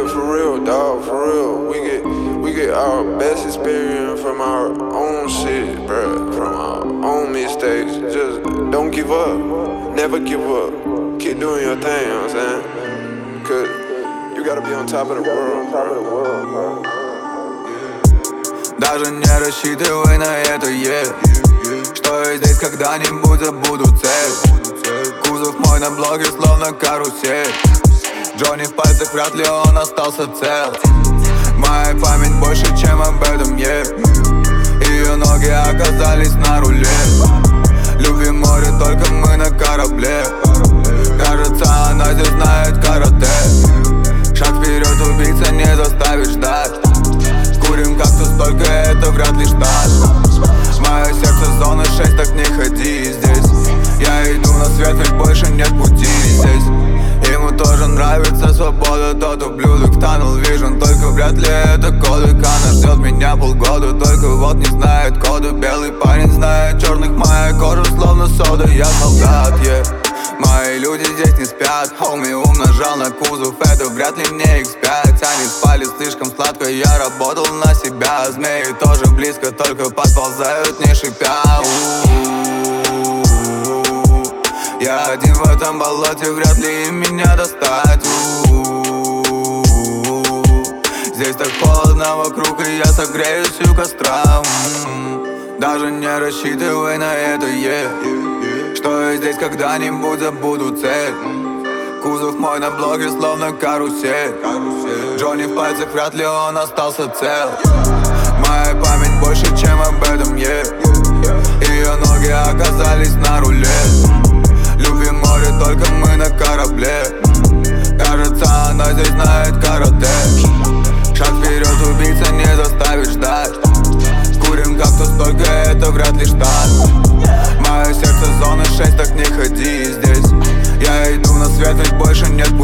Yeah, for real, dog, for real. We get our best experience from our own shit, bruh. From our own mistakes. Just don't give up. Never give up. Keep doing your thing, you know what I'm saying? Cause you gotta be on top of the world, bro. Даже не рассчитывай на это, что я здесь когда-нибудь забуду цель. Кузов мой на блоке словно карусель. Джонни в пальцах, вряд ли он остался цел. Моя память больше, чем об этом, Ее ноги оказались на руле. Любим море, только мы на корабле. Кажется, она здесь знает карате. Шаг вперед, убийца не заставит ждать. Курим кактус, только это вряд ли штат. Мое сердце зона 6, так не ходи здесь. Я иду на свет, ведь больше нет пути здесь. Ему тоже нравится свобода, тот ублюдок в Tunnel Vision. Только вряд ли это кодек, она ждет меня полгода. Только вот не знает кода, белый парень знает черных. Моя кожа словно сода, я солдат, Мои люди здесь не спят, хоми умножал на кузов. Это вряд ли не X5, они спали слишком сладко. Я работал на себя, змеи тоже близко, только подползают не шипя. Я один в этом болоте, вряд ли им меня достать. Здесь так холодно вокруг, и я согреюсь у костра. Даже не рассчитывай на это, что я здесь когда-нибудь забуду цель. Кузов мой на блоке словно карусель. Джонни в пальцах, вряд ли он остался цел. Моя память больше, чем об этом, Ее ноги оказались на руле. Любим море, только мы на корабле. Кажется, она здесь знает карате. Шаг вперед, убийца не заставит ждать. Курим кактус, только это вряд ли штат. Мое сердце зона 6, так не ходи здесь. Я иду на свет, ведь больше нет пути.